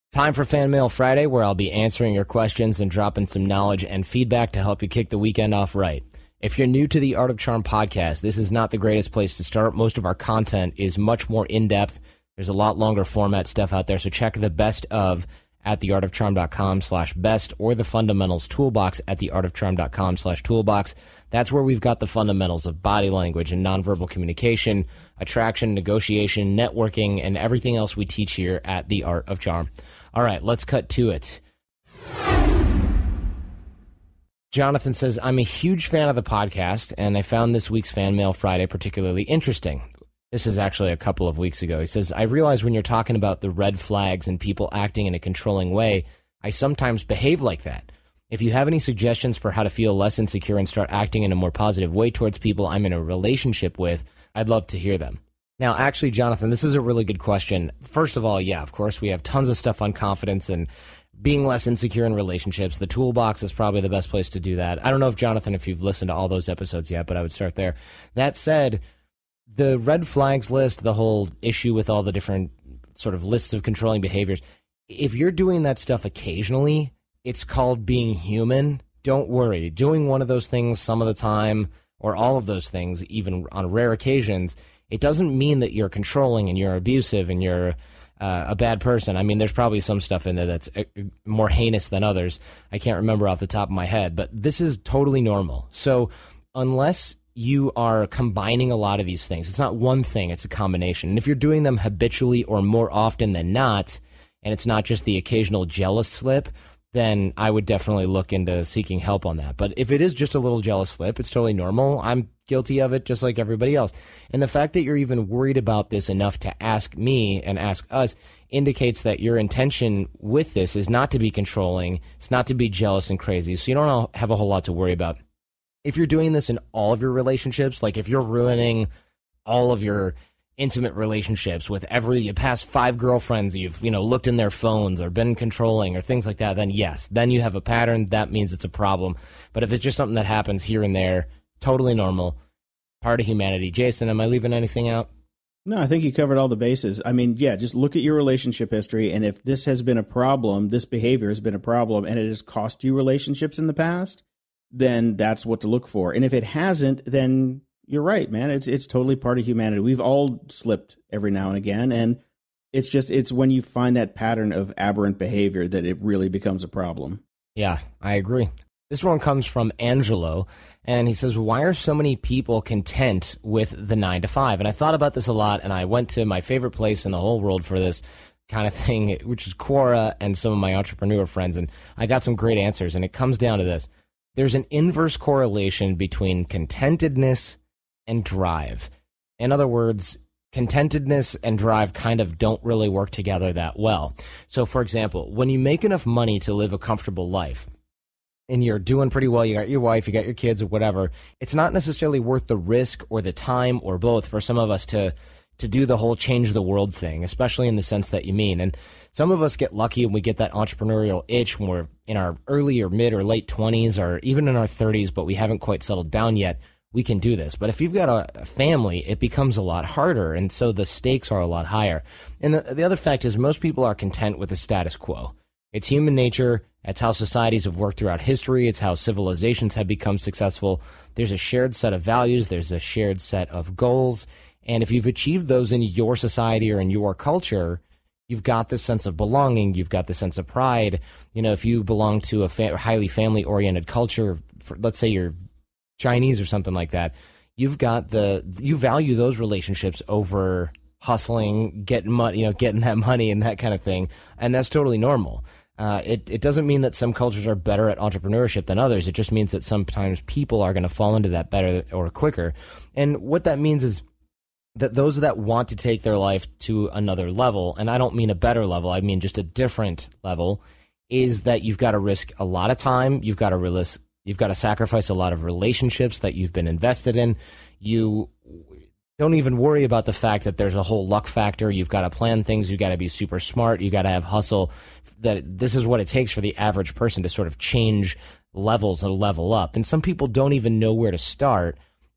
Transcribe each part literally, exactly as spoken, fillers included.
Time for Fan Mail Friday, where I'll be answering your questions and dropping some knowledge and feedback to help you kick the weekend off right. If you're new to the Art of Charm podcast, this is not the greatest place to start. Most of our content is much more in-depth. There's a lot longer format stuff out there, so check the best of at theartofcharm.com slash best or the fundamentals toolbox at theartofcharm.com slash toolbox. That's where we've got the fundamentals of body language and nonverbal communication, attraction, negotiation, networking, and everything else we teach here at The Art of Charm. All right, let's cut to it. Jonathan says, I'm a huge fan of the podcast, and I found this week's Fan Mail Friday particularly interesting. This is actually a couple of weeks ago. He says, I realize when you're talking about the red flags and people acting in a controlling way, I sometimes behave like that. If you have any suggestions for how to feel less insecure and start acting in a more positive way towards people I'm in a relationship with, I'd love to hear them. Now, actually, Jonathan, this is a really good question. First of all, yeah, of course, we have tons of stuff on confidence and being less insecure in relationships. The toolbox is probably the best place to do that. I don't know if, Jonathan, if you've listened to all those episodes yet, but I would start there. That said, the red flags list, the whole issue with all the different sort of lists of controlling behaviors, if you're doing that stuff occasionally, it's called being human. Don't worry. Doing one of those things some of the time, or all of those things, even on rare occasions, it doesn't mean that you're controlling and you're abusive and you're uh, a bad person. I mean, there's probably some stuff in there that's uh, more heinous than others. I can't remember off the top of my head, but this is totally normal. So unless you are combining a lot of these things, it's not one thing, it's a combination. And if you're doing them habitually or more often than not, and it's not just the occasional jealous slip, then I would definitely look into seeking help on that. But if it is just a little jealous slip, it's totally normal. I'm guilty of it just like everybody else. And the fact that you're even worried about this enough to ask me and ask us indicates that your intention with this is not to be controlling. It's not to be jealous and crazy. So you don't have a whole lot to worry about. If you're doing this in all of your relationships, like if you're ruining all of your intimate relationships with every past five girlfriends you've, you know, looked in their phones or been controlling or things like that, then yes, then you have a pattern. That means it's a problem. But if it's just something that happens here and there, totally normal, part of humanity. Jason, am I leaving anything out? No, I think you covered all the bases. I mean, yeah, just look at your relationship history, and if this has been a problem, this behavior has been a problem, and it has cost you relationships in the past, then that's what to look for. And if it hasn't, then you're right, man. It's it's totally part of humanity. We've all slipped every now and again, and it's just it's when you find that pattern of aberrant behavior that it really becomes a problem. Yeah, I agree. This one comes from Angelo, and he says, why are so many people content with the nine to five? And I thought about this a lot, and I went to my favorite place in the whole world for this kind of thing, which is Quora and some of my entrepreneur friends, and I got some great answers, and it comes down to this. There's an inverse correlation between contentedness and drive. In other words, contentedness and drive kind of don't really work together that well. So, for example, when you make enough money to live a comfortable life, and you're doing pretty well, you got your wife, you got your kids or whatever, it's not necessarily worth the risk or the time or both for some of us to to do the whole change the world thing, especially in the sense that you mean. And some of us get lucky and we get that entrepreneurial itch when we're in our early or mid or late twenties or even in our thirties, but we haven't quite settled down yet. We can do this. But if you've got a family, it becomes a lot harder, and so the stakes are a lot higher. And the, the other fact is most people are content with the status quo. It's human nature. That's how societies have worked throughout history. It's how civilizations have become successful. There's a shared set of values. There's a shared set of goals. And if you've achieved those in your society or in your culture, you've got this sense of belonging. You've got this sense of pride. You know, if you belong to a fa- highly family-oriented culture, for, let's say you're Chinese or something like that, you've got the, you value those relationships over hustling, getting money, you know, getting that money and that kind of thing. And that's totally normal. Uh, it, it doesn't mean that some cultures are better at entrepreneurship than others. It just means that sometimes people are going to fall into that better or quicker. And what that means is that those that want to take their life to another level, and I don't mean a better level, I mean just a different level, is that you've got to risk a lot of time. You've got to risk, you've got to sacrifice a lot of relationships that you've been invested in. You don't even worry about the fact that there's a whole luck factor. You've got to plan things. You've got to be super smart. You've got to have hustle. That this is what it takes for the average person to sort of change levels and level up. And some people don't even know where to start.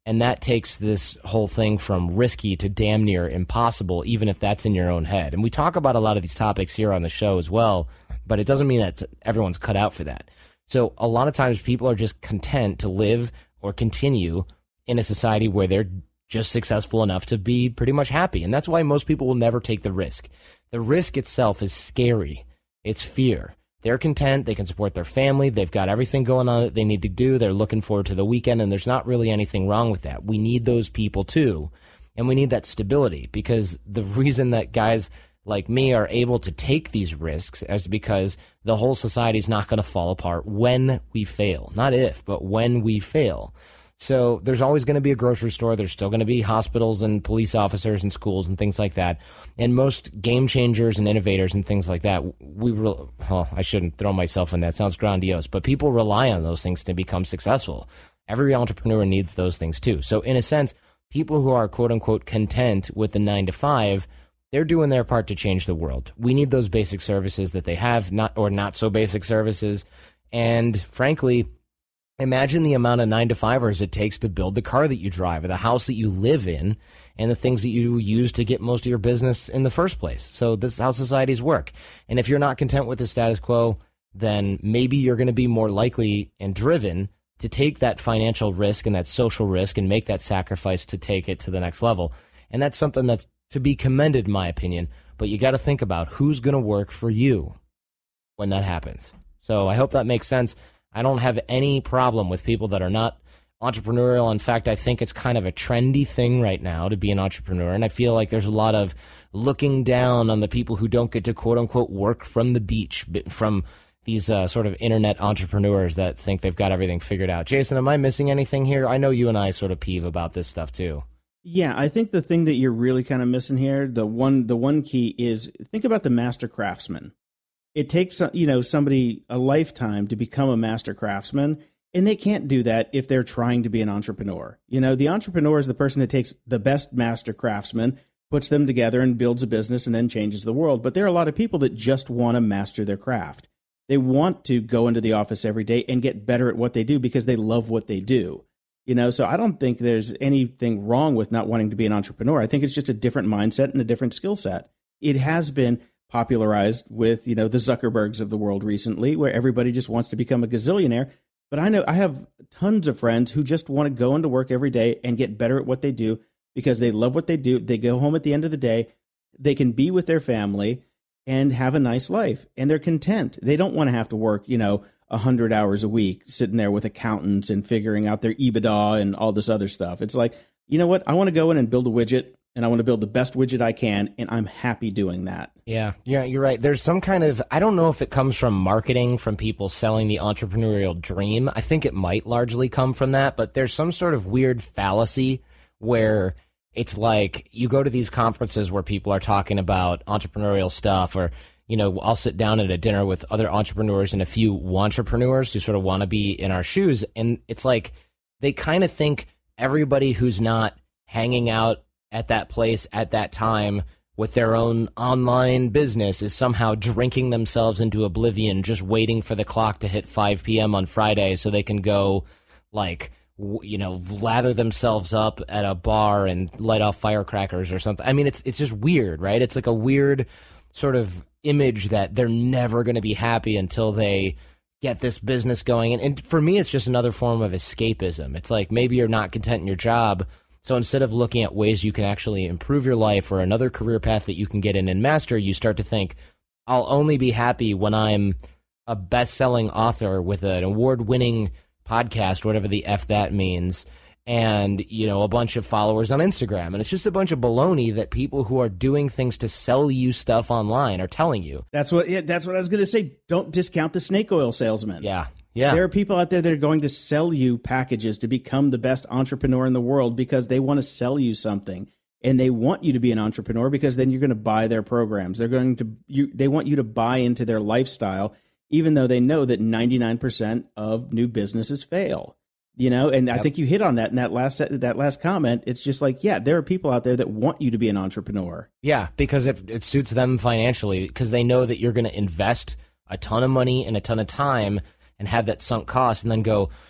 And that takes this whole thing from risky to damn near impossible, even if that's in your own head. And we talk about a lot of these topics here on the show as well, but it doesn't mean that everyone's cut out for that. So a lot of times people are just content to live or continue in a society where they're just successful enough to be pretty much happy. And that's why most people will never take the risk. The risk itself is scary. It's fear. They're content. They can support their family. They've got everything going on that they need to do. They're looking forward to the weekend, and there's not really anything wrong with that. We need those people too, and we need that stability, because the reason that guys like me are able to take these risks is because the whole society is not going to fall apart when we fail. Not if, but when we fail. So there's always going to be a grocery store. There's still going to be hospitals and police officers and schools and things like that. And most game changers and innovators and things like that, we re- oh, I shouldn't throw myself in that. Sounds grandiose, but people rely on those things to become successful. Every entrepreneur needs those things too. So in a sense, people who are quote unquote content with the nine to five, they're doing their part to change the world. We need those basic services that they have, not or not so basic services. And frankly, imagine the amount of nine to fivers it takes to build the car that you drive or the house that you live in and the things that you use to get most of your business in the first place. So this is how societies work. And if you're not content with the status quo, then maybe you're going to be more likely and driven to take that financial risk and that social risk and make that sacrifice to take it to the next level. And that's something that's to be commended, in my opinion. But you got to think about who's going to work for you when that happens. So I hope that makes sense. I don't have any problem with people that are not entrepreneurial. In fact, I think it's kind of a trendy thing right now to be an entrepreneur. And I feel like there's a lot of looking down on the people who don't get to quote unquote work from the beach, from these uh, sort of internet entrepreneurs that think they've got everything figured out. Jason, am I missing anything here? I know you and I sort of peeve about this stuff too. Yeah, I think the thing that you're really kind of missing here, the one the one key is think about the master craftsman. It takes, you know, somebody a lifetime to become a master craftsman, and they can't do that if they're trying to be an entrepreneur. You know, the entrepreneur is the person that takes the best master craftsmen, puts them together and builds a business and then changes the world. But there are a lot of people that just want to master their craft. They want to go into the office every day and get better at what they do because they love what they do. You know, so I don't think there's anything wrong with not wanting to be an entrepreneur. I think it's just a different mindset and a different skill set. It has been popularized with, you know, the Zuckerbergs of the world recently, where everybody just wants to become a gazillionaire. But I know I have tons of friends who just want to go into work every day and get better at what they do because they love what they do. They go home at the end of the day, they can be with their family and have a nice life, and they're content. They don't want to have to work, you know, one hundred hours a week sitting there with accountants and figuring out their EBITDA and all this other stuff. It's like, you know what? I want to go in and build a widget, and I want to build the best widget I can, and I'm happy doing that. Yeah, yeah, you're right. There's some kind of, I don't know if it comes from marketing, from people selling the entrepreneurial dream. I think it might largely come from that, but there's some sort of weird fallacy where it's like you go to these conferences where people are talking about entrepreneurial stuff, or, you know, I'll sit down at a dinner with other entrepreneurs and a few wantrepreneurs who sort of want to be in our shoes, and it's like they kind of think everybody who's not hanging out at that place at that time with their own online business is somehow drinking themselves into oblivion, just waiting for the clock to hit five p.m. on Friday so they can go, like, you know, lather themselves up at a bar and light off firecrackers or something. I mean, it's it's just weird, right? It's like a weird sort of image that they're never going to be happy until they get this business going. And, and for me, it's just another form of escapism. It's like maybe you're not content in your job, so instead of looking at ways you can actually improve your life or another career path that you can get in and master, you start to think, I'll only be happy when I'm a best-selling author with an award-winning podcast, whatever the F that means, and, you know, a bunch of followers on Instagram. And it's just a bunch of baloney that people who are doing things to sell you stuff online are telling you. That's what yeah, that's what I was going to say. Don't discount the snake oil salesman. Yeah. Yeah. There are people out there that are going to sell you packages to become the best entrepreneur in the world because they want to sell you something, and they want you to be an entrepreneur because then you're going to buy their programs. They're going to you they want you to buy into their lifestyle, even though they know that ninety-nine percent of new businesses fail. You know, and yep. I think you hit on that in that last that last comment. It's just like, yeah, there are people out there that want you to be an entrepreneur. Yeah, because it, it suits them financially, because they know that you're going to invest a ton of money and a ton of time and have that sunk cost and then go,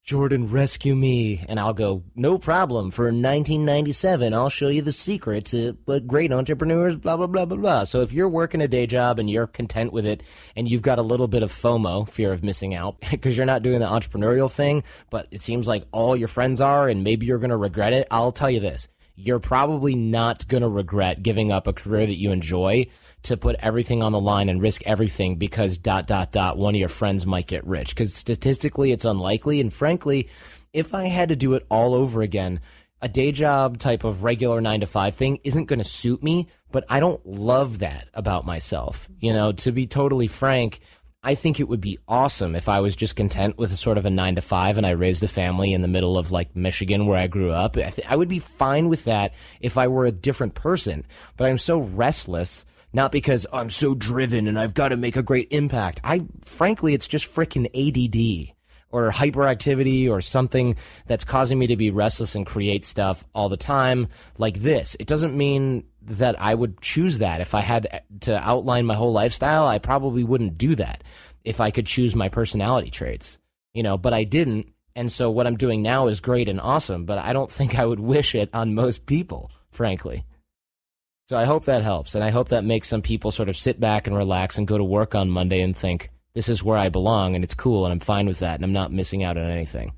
Jordan, rescue me. And I'll go, no problem. For nineteen ninety-seven, I'll show you the secret to what great entrepreneurs, blah, blah, blah, blah, blah. So if you're working a day job and you're content with it and you've got a little bit of FOMO, fear of missing out, because you're not doing the entrepreneurial thing, but it seems like all your friends are and maybe you're going to regret it, I'll tell you this. You're probably not going to regret giving up a career that you enjoy to put everything on the line and risk everything because dot, dot, dot, one of your friends might get rich. Because statistically, it's unlikely. And frankly, if I had to do it all over again, a day job type of regular nine to five thing isn't going to suit me, but I don't love that about myself. You know, to be totally frank, I think it would be awesome if I was just content with a sort of a nine to five and I raised a family in the middle of like Michigan where I grew up. I, th- I would be fine with that if I were a different person, but I'm so restless. Not because I'm so driven and I've got to make a great impact. I, frankly, it's just frickin' A D D or hyperactivity or something that's causing me to be restless and create stuff all the time like this. It doesn't mean that I would choose that. If I had to outline my whole lifestyle, I probably wouldn't do that if I could choose my personality traits, you know, but I didn't. And so what I'm doing now is great and awesome, but I don't think I would wish it on most people, frankly. So I hope that helps, and I hope that makes some people sort of sit back and relax and go to work on Monday and think, this is where I belong, and it's cool, and I'm fine with that, and I'm not missing out on anything.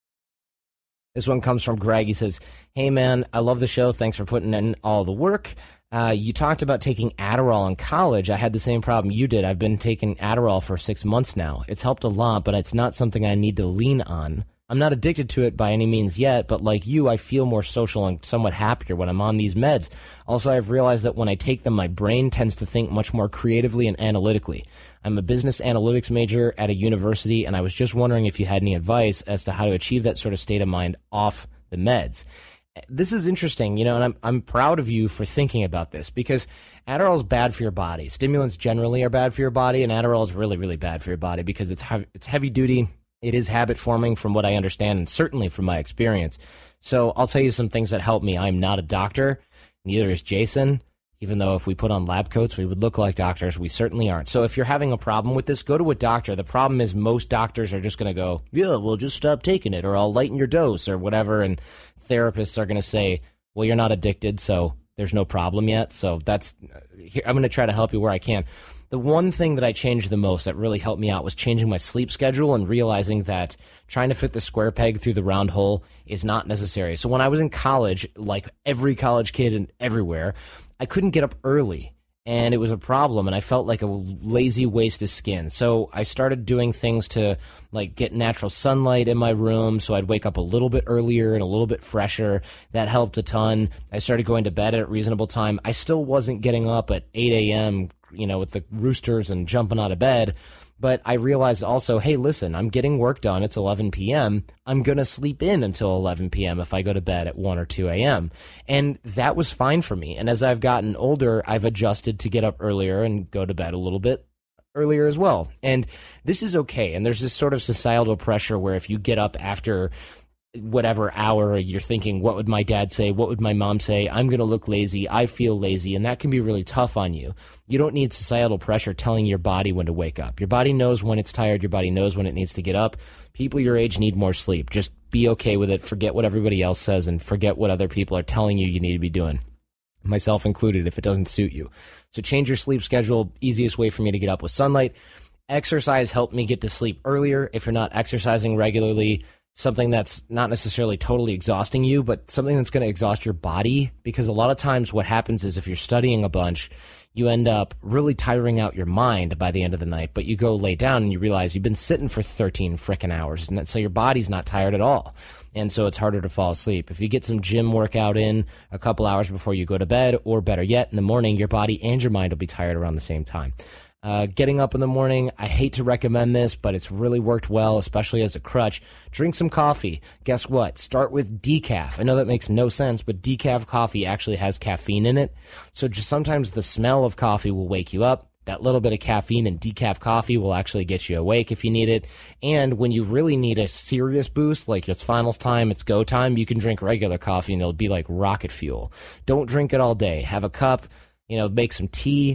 This one comes from Greg. He says, hey, man, I love the show. Thanks for putting in all the work. Uh, you talked about taking Adderall in college. I had the same problem you did. I've been taking Adderall for six months now. It's helped a lot, but it's not something I need to lean on. I'm not addicted to it by any means yet, but like you, I feel more social and somewhat happier when I'm on these meds. Also, I've realized that when I take them, my brain tends to think much more creatively and analytically. I'm a business analytics major at a university, and I was just wondering if you had any advice as to how to achieve that sort of state of mind off the meds. This is interesting, you know, and I'm I'm proud of you for thinking about this because Adderall is bad for your body. Stimulants generally are bad for your body, and Adderall is really, really bad for your body because it's heavy, it's heavy duty. It is habit forming from what I understand and certainly from my experience. So I'll tell you some things that help me. I'm not a doctor. Neither is Jason. Even though if we put on lab coats, we would look like doctors. We certainly aren't. So if you're having a problem with this, go to a doctor. The problem is most doctors are just going to go, yeah, well, just stop taking it or I'll lighten your dose or whatever. And therapists are going to say, well, you're not addicted, so there's no problem yet. So that's, I'm going to try to help you where I can. The one thing that I changed the most that really helped me out was changing my sleep schedule and realizing that trying to fit the square peg through the round hole is not necessary. So when I was in college, like every college kid and everywhere, I couldn't get up early, and it was a problem, and I felt like a lazy waste of skin. So I started doing things to like get natural sunlight in my room, so I'd wake up a little bit earlier and a little bit fresher. That helped a ton. I started going to bed at a reasonable time. I still wasn't getting up at eight a.m., you know, with the roosters and jumping out of bed. But I realized also, hey, listen, I'm getting work done. It's eleven p.m. I'm going to sleep in until eleven p.m. if I go to bed at one or two a.m. And that was fine for me. And as I've gotten older, I've adjusted to get up earlier and go to bed a little bit earlier as well. And this is okay. And there's this sort of societal pressure where if you get up after whatever hour, you're thinking, what would my dad say? What would my mom say? I'm going to look lazy. I feel lazy. And that can be really tough on you. You don't need societal pressure telling your body when to wake up. Your body knows when it's tired. Your body knows when it needs to get up. People your age need more sleep. Just be okay with it. Forget what everybody else says and forget what other people are telling you you need to be doing. Myself included, if it doesn't suit you. So change your sleep schedule. Easiest way for me to get up with sunlight. Exercise helped me get to sleep earlier. If you're not exercising regularly, something that's not necessarily totally exhausting you, but something that's going to exhaust your body. Because a lot of times what happens is if you're studying a bunch, you end up really tiring out your mind by the end of the night, but you go lay down and you realize you've been sitting for thirteen frickin' hours, and so your body's not tired at all. And so it's harder to fall asleep. If you get some gym workout in a couple hours before you go to bed, or better yet, in the morning, your body and your mind will be tired around the same time. Uh, getting up in the morning, I hate to recommend this, but it's really worked well, especially as a crutch. Drink some coffee. Guess what? Start with decaf. I know that makes no sense, but decaf coffee actually has caffeine in it. So just sometimes the smell of coffee will wake you up. That little bit of caffeine in decaf coffee will actually get you awake if you need it. And when you really need a serious boost, like it's finals time, it's go time, you can drink regular coffee and it'll be like rocket fuel. Don't drink it all day. Have a cup, you know, make some tea.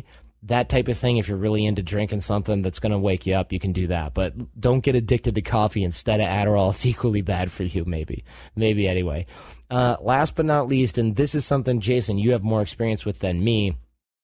that type of thing, if you're really into drinking something that's going to wake you up, you can do that. But don't get addicted to coffee instead of Adderall. It's equally bad for you, maybe. Maybe anyway. Uh, last but not least, and this is something, Jason, you have more experience with than me,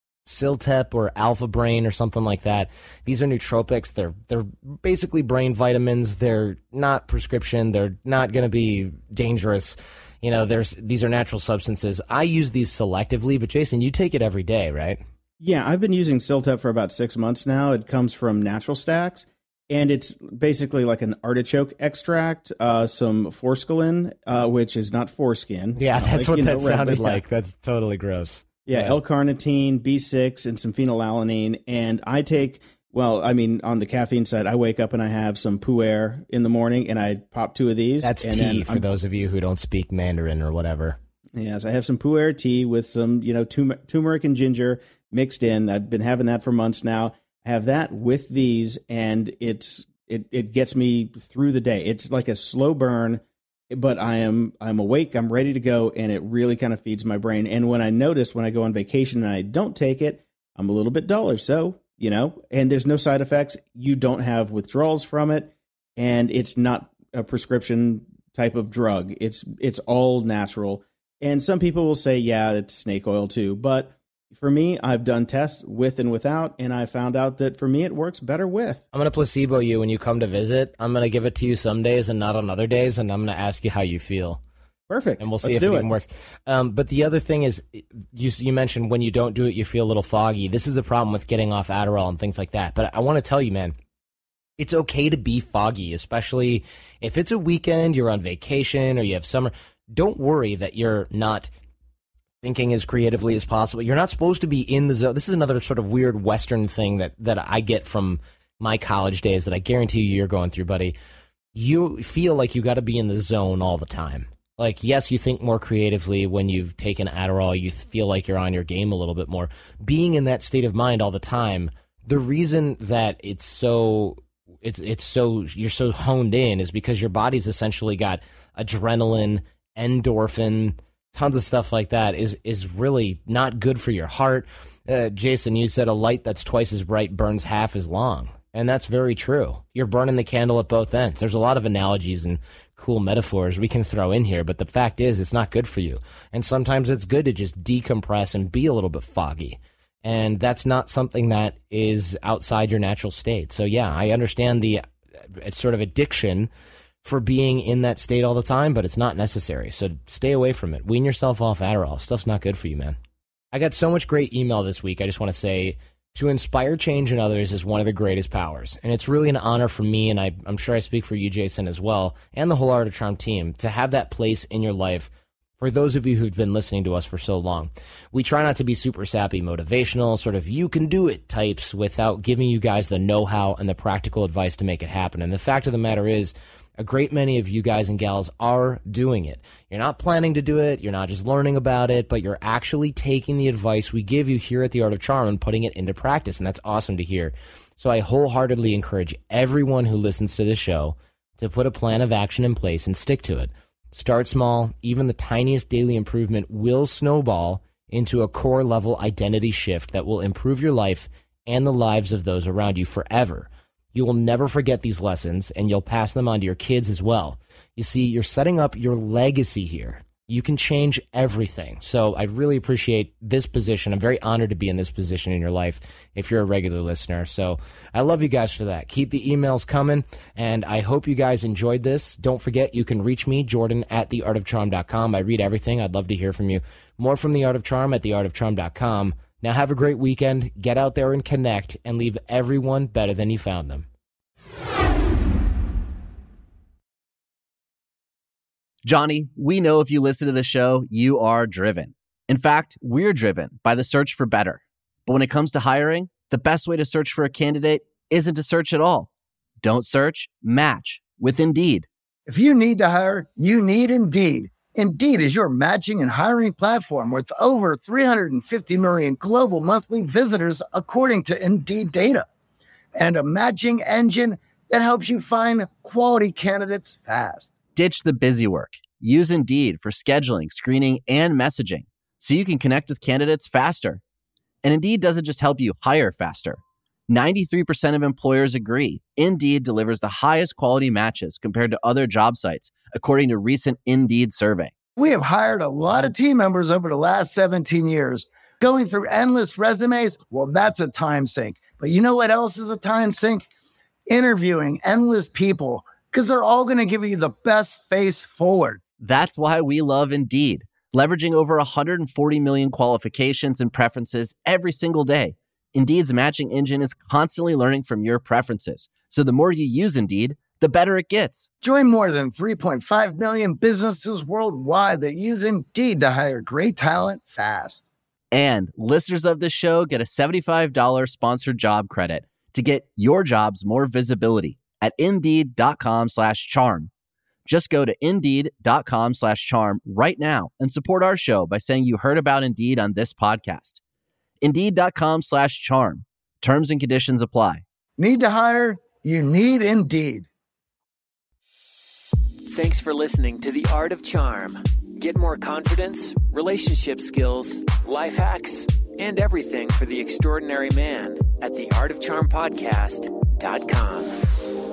Siltep or Alpha Brain or something like that. These are nootropics. They're they're basically brain vitamins. They're not prescription. They're not going to be dangerous. You know, there's these are natural substances. I use these selectively, but Jason, you take it every day, right? Yeah, I've been using Siltep for about six months now. It comes from Natural Stacks, and it's basically like an artichoke extract, uh, some forskolin, uh, which is not foreskin. Yeah, that's like, what that know, sounded yeah. like. That's totally gross. Yeah, yeah. L-carnitine, B six, and some phenylalanine. And I take, well, I mean, on the caffeine side, I wake up and I have some pu'er in the morning, and I pop two of these. That's and tea for I'm, those of you who don't speak Mandarin or whatever. Yes, I have some pu'er tea with some, you know, tum- turmeric and ginger mixed in. I've been having that for months now. I have that with these, and it's it it gets me through the day. It's like a slow burn, but I am I'm awake, I'm ready to go, and it really kind of feeds my brain. And when I notice when I go on vacation and I don't take it, I'm a little bit duller. So, you know, and there's no side effects. You don't have withdrawals from it, and it's not a prescription type of drug. It's it's all natural. And some people will say, yeah, it's snake oil too, but for me, I've done tests with and without, and I found out that for me, it works better with. I'm going to placebo you when you come to visit. I'm going to give it to you some days and not on other days, and I'm going to ask you how you feel. Perfect. And we'll see Let's if do it it. even works. Um, but the other thing is, you, you mentioned when you don't do it, you feel a little foggy. This is the problem with getting off Adderall and things like that. But I want to tell you, man, it's okay to be foggy, especially if it's a weekend, you're on vacation, or you have summer. Don't worry that you're not thinking as creatively as possible. You're not supposed to be in the zone. This is another sort of weird Western thing that, that I get from my college days that I guarantee you you're going through, buddy. You feel like you got to be in the zone all the time. Like, yes, you think more creatively when you've taken Adderall. You feel like you're on your game a little bit more. Being in that state of mind all the time, the reason that it's so... It's it's so you're so honed in is because your body's essentially got adrenaline, endorphin, tons of stuff like that is is really not good for your heart. Uh, Jason, you said a light that's twice as bright burns half as long, and that's very true. You're burning the candle at both ends. There's a lot of analogies and cool metaphors we can throw in here, but the fact is it's not good for you. And sometimes it's good to just decompress and be a little bit foggy. And that's not something that is outside your natural state. So, yeah, I understand the it's sort of addiction for being in that state all the time, but it's not necessary. So stay away from it. Wean yourself off Adderall. Stuff's not good for you, man. I got so much great email this week. I just want to say to inspire change in others is one of the greatest powers. And it's really an honor for me, and I, I'm sure I speak for you, Jason, as well, and the whole Art of Charm team, to have that place in your life for those of you who've been listening to us for so long. We try not to be super sappy, motivational, sort of you can do it types without giving you guys the know-how and the practical advice to make it happen. And the fact of the matter is, a great many of you guys and gals are doing it. You're not planning to do it, you're not just learning about it, but you're actually taking the advice we give you here at the Art of Charm and putting it into practice, and that's awesome to hear. So I wholeheartedly encourage everyone who listens to this show to put a plan of action in place and stick to it. Start small. Even the tiniest daily improvement will snowball into a core level identity shift that will improve your life and the lives of those around you forever. You will never forget these lessons, and you'll pass them on to your kids as well. You see, you're setting up your legacy here. You can change everything. So I really appreciate this position. I'm very honored to be in this position in your life if you're a regular listener. So I love you guys for that. Keep the emails coming, and I hope you guys enjoyed this. Don't forget, you can reach me, Jordan, at the art of charm dot com. I read everything. I'd love to hear from you. More from The Art of Charm at the art of charm dot com. Now have a great weekend. Get out there and connect and leave everyone better than you found them. Johnny, we know if you listen to the show, you are driven. In fact, we're driven by the search for better. But when it comes to hiring, the best way to search for a candidate isn't to search at all. Don't search, match with Indeed. If you need to hire, you need Indeed. Indeed is your matching and hiring platform with over three hundred fifty million global monthly visitors, according to Indeed data. And a matching engine that helps you find quality candidates fast. Ditch the busy work. Use Indeed for scheduling, screening, and messaging so you can connect with candidates faster. And Indeed doesn't just help you hire faster. ninety-three percent of employers agree Indeed delivers the highest quality matches compared to other job sites, according to recent Indeed survey. We have hired a lot of team members over the last seventeen years. Going through endless resumes, well, that's a time sink. But you know what else is a time sink? Interviewing endless people, because they're all going to give you the best face forward. That's why we love Indeed, leveraging over one hundred forty million qualifications and preferences every single day. Indeed's matching engine is constantly learning from your preferences. So the more you use Indeed, the better it gets. Join more than three point five million businesses worldwide that use Indeed to hire great talent fast. And listeners of this show get a seventy-five dollars sponsored job credit to get your jobs more visibility at Indeed.com slash charm. Just go to Indeed.com slash charm right now and support our show by saying you heard about Indeed on this podcast. Indeed.com slash charm. Terms and conditions apply. Need to hire? You need Indeed. Thanks for listening to The Art of Charm. Get more confidence, relationship skills, life hacks, and everything for the extraordinary man at the art of charm podcast dot com.